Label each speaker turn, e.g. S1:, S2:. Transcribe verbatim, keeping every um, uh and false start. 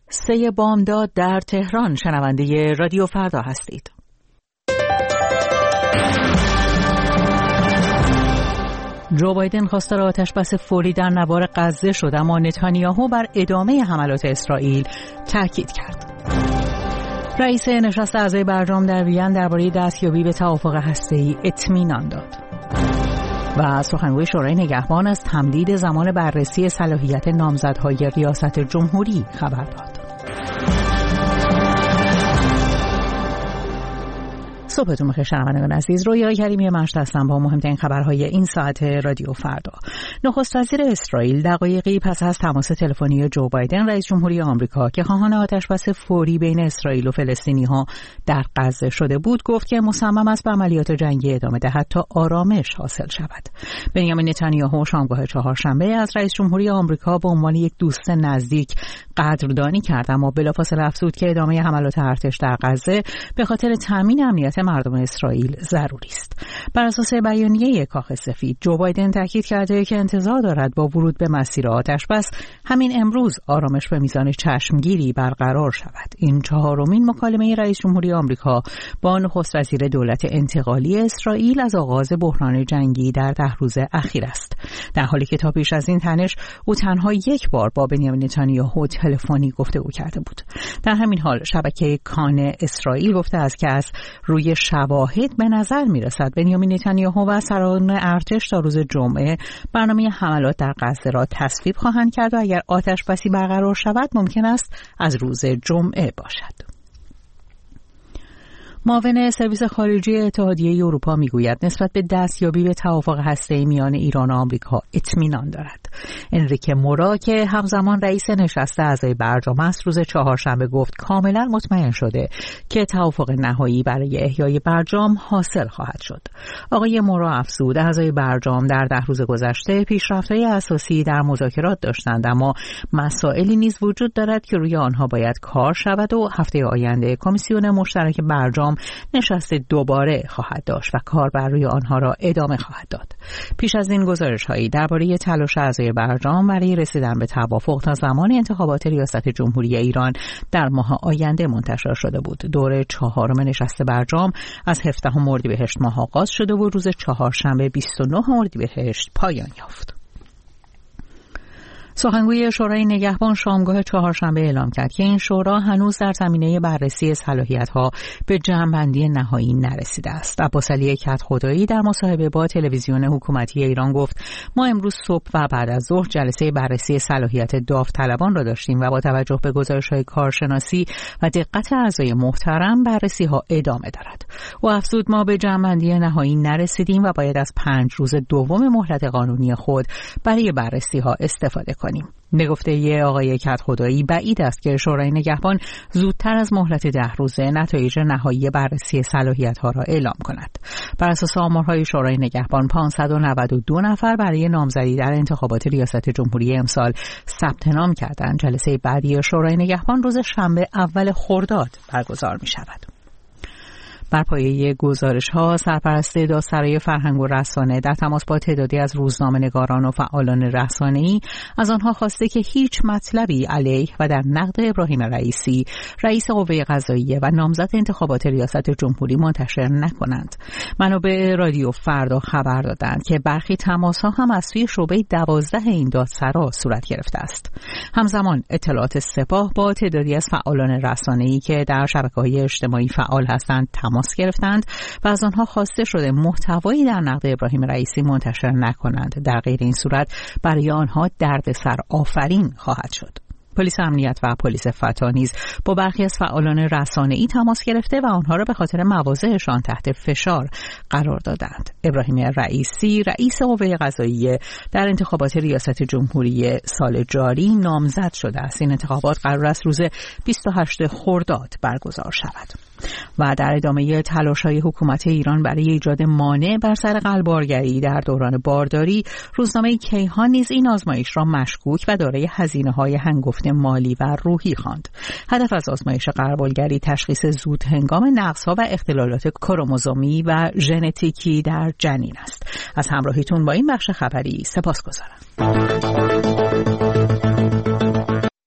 S1: سه بامداد در تهران. شنونده رادیو فردا هستید. جو بایدن خواستار آتش‌بس فوری در نوار غزه شد، اما نتانیاهو بر ادامه حملات اسرائیل تاکید کرد. رئیس نشست اعضای برجام در وین درباره دستیابی به توافق هسته‌ای اطمینان داد. و سخنگوی شورای نگهبان از تمدید زمان بررسی صلاحیت نامزدهای ریاست جمهوری خبر داد. صبحتون بخیر شنوندگان عزیز. رویا کریمی مشت هستم با مهمترین خبرهای این ساعت رادیو فردا. نخست وزیر اسرائیل دقایقی پس از تماس تلفنی جو بایدن رئیس جمهوری آمریکا که خواهان آتش‌بس فوری بین اسرائیل و فلسطینی‌ها در غزه شده بود، گفت که مصمم است به عملیات جنگی ادامه دهد تا آرامش حاصل شود. بنیامین نتانیاهو شامگاه چهارشنبه از رئیس جمهوری آمریکا به عنوان یک دوست نزدیک قدردانی کرد، اما بلافاصله افزود که ادامه حملات ارتش در غزه به خاطر تامین امنیت مردم اسرائیل ضروری است. بر اساس بیانیه کاخ سفید، جو بایدن تاکید کرده که انتظار دارد با ورود به مسیر آتش‌بس همین امروز آرامش به میزان چشمگیری برقرار شود. این چهارمین مکالمه رئیس جمهوری آمریکا با نخست وزیر دولت انتقالی اسرائیل از آغاز بحران جنگی در ده روز اخیر است، در حالی که تا پیش از این تنش او تنها یک بار با بنیامین نتانیاهو تلفنی گفتگو کرده بود. در همین حال شبکه کان اسرائیل گفته است که از روی شواهد به نظر می‌رسد بنیامین نتانیاهو و سران ارتش تا روز جمعه برنامه حملات در غزه را تصویب خواهند کرد و اگر آتش‌بسی برقرار شود ممکن است از روز جمعه باشد. معاون سرویس خارجی اتحادیه اروپا میگوید نسبت به دستیابی به توافق هسته‌ای میان ایران و آمریکا اطمینان دارد. انریکه مورا که همزمان رئیس نشست اعضای برجام است، روز چهارشنبه گفت کاملا مطمئن شده که توافق نهایی برای احیای برجام حاصل خواهد شد. آقای مورا افزود اعضای برجام در ده روز گذشته پیشرفت‌های اساسی در مذاکرات داشتند، اما مسائلی نیز وجود دارد که روی آنها باید کار شود و هفته آینده کمیسیون مشترک برجام نشست دوباره خواهد داشت و کار بر روی آنها را ادامه خواهد داد. پیش از این گزارش‌هایی درباره تلاش اعضای برجام برای رسیدن به توافق تا زمان انتخابات ریاست جمهوری ایران در ماه آینده منتشر شده بود. دور چهارم نشست برجام از هفدهم اردیبهشت ماه آغاز شده و روز چهارشنبه بیست و نه اردیبهشت پایان یافت. سخنگوی شورای نگهبان شامگاه چهارشنبه اعلام کرد که این شورا هنوز در زمینه بررسی صلاحیت‌ها به جمع‌بندی نهایی نرسیده است. عباسعلی کدخدایی در مصاحبه با تلویزیون حکومتی ایران گفت ما امروز صبح و بعد از ظهر جلسه بررسی صلاحیت داوطلبان را داشتیم و با توجه به گزارش‌های کارشناسی و دقت اعضای محترم بررسی‌ها ادامه دارد. و افزود ما به جمع‌بندی نهایی نرسیدیم و باید از پنج روز دوم مهلت قانونی خود برای بررسی‌ها استفاده کنیم. به گفته آقای کدخدایی بعید است که شورای نگهبان زودتر از مهلت ده روزه نتایج نهایی بررسی صلاحیت‌ها را اعلام کند. بر اساس آمارهای شورای نگهبان پانصد و نود و دو نفر برای نامزدی در انتخابات ریاست جمهوری امسال ثبت نام کردند. جلسه بعدی شورای نگهبان روز شنبه اول خرداد برگزار می‌شود. بر پایه گزارش‌ها سرپرست دادسرای فرهنگ و رسانه در تماس با تعدادی از روزنامه‌نگاران و فعالان رسانه‌ای از آنها خواسته که هیچ مطلبی علیه و در نقد ابراهیم رئیسی، رئیس قوه قضاییه و نامزد انتخابات ریاست جمهوری منتشر نکنند. منابع رادیو فردا خبر دادند که برخی تماس‌ها هم از سوی شعبه دوازده این دادسرا صورت گرفته است. همزمان اطلاعات سپاه با تعدادی از فعالان رسانه‌ای که در شبکه‌های اجتماعی فعال هستند تماس گرفتند و از آنها خواسته شده محتوایی در نقد ابراهیم رئیسی منتشر نکنند. در غیر این صورت برای آنها دردسر آفرین خواهد شد. پلیس امنیت و پلیس فتا نیز با برخی از فعالان رسانه‌ای تماس گرفته و آنها را به خاطر مواضعشان تحت فشار قرار دادند. ابراهیم رئیسی رئیس قوه قضاییه در انتخابات ریاست جمهوری سال جاری نامزد شده است. این انتخابات قرار است روز بیست و هشتم خرداد برگزار شود. و در ادامه تلاش‌های حکومت ایران برای ایجاد مانع بر سر غلبارگری در دوران بارداری، روزنامه کیهان نیز این آزمایش را مشکوک و دارای هزینه‌های هنگفت مالی و روحی خواند. هدف از آزمایش غلبارگری تشخیص زود هنگام نقص‌ها و اختلالات کروموزومی و ژنتیکی در جنین است. از همراهیتون با این بخش خبری سپاسگزارم.